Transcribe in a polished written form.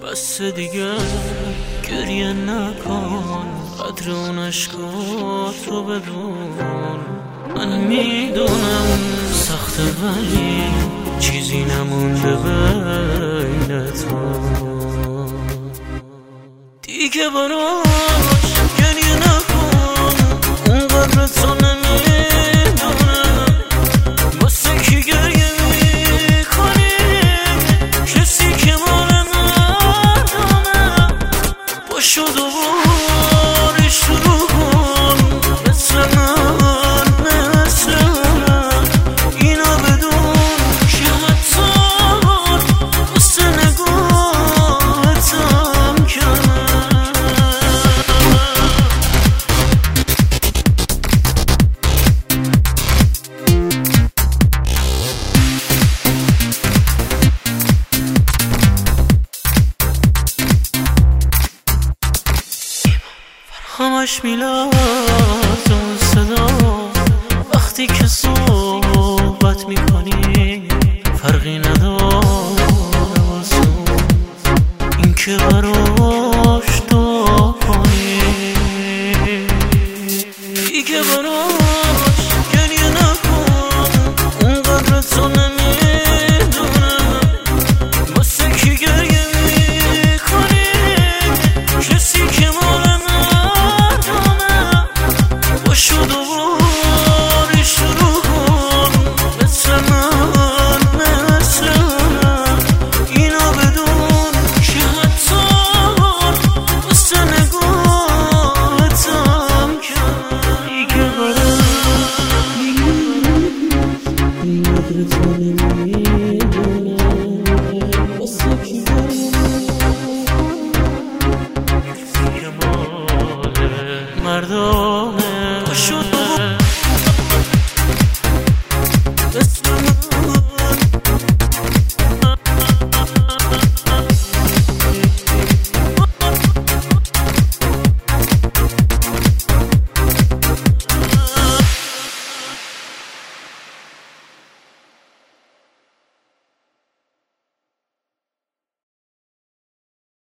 بس دیگه گریه نکن، قدر اون عشقاتو بدون. من میدونم سخته ولی چیزی نمونده بین تو. دیگه براش گریه نکن، اون قدر تو نمیدونم. واسه کی گریه میکنی؟ کسی که مال ندونه. باشو دوباره شروع کن، مثل من مثل من. اینا بدون که حتی واسه نگاهتم کمه. همش میلاد اون صدا وقتی که صحبت میکنی، فرقی نداره واسه این که براش دعا کنی. دیگه براش گریه نکن، اون قدر تو نمیدونم. واسه کی گریه میکنی؟ کسی که مال باشو دوباره شروع کن، مثل من مثل من. اینا بدون که حتی واسه نگاهتم کمه. دیگه برای این قدر تو نمیدونم.